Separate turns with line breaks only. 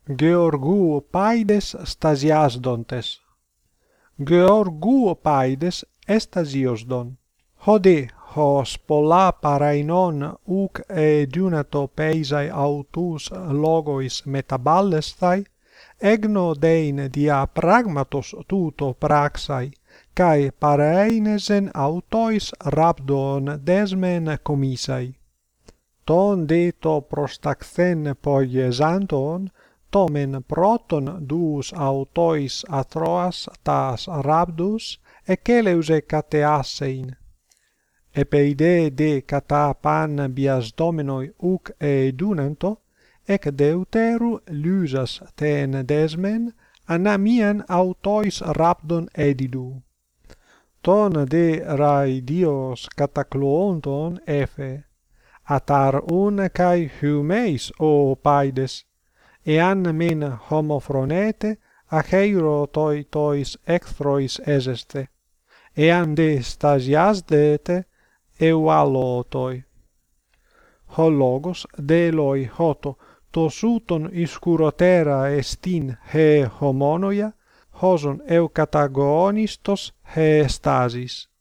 Georgou paides stasiasdontes. Georgou paides estasiosdon. Hode hos polla parainon uk dunato peisai autus logois metaballestai, egno dein dia pragmatos tuto praxai, kai parainesen autois rhabdon desmen comisai. Ton de to prostaxen poiesanton, tomen proton dus autois atroas tas rhabdus, eceleuse cateassein. Epeide de cata pan biasdomenoi uk dunanto, ec deuteru lysas ten desmen, anamian autois rhabdon edidu. Ton de raidios catacloonton efe, atar un kai humeis o paides, ean men homofronete acheiro tois ecthrois eseste, ean de stasiasdete eualotoi. Ho logos deloi hoto to suton iscurotera estin he homonoia, hoson eucatagonistos he stasis.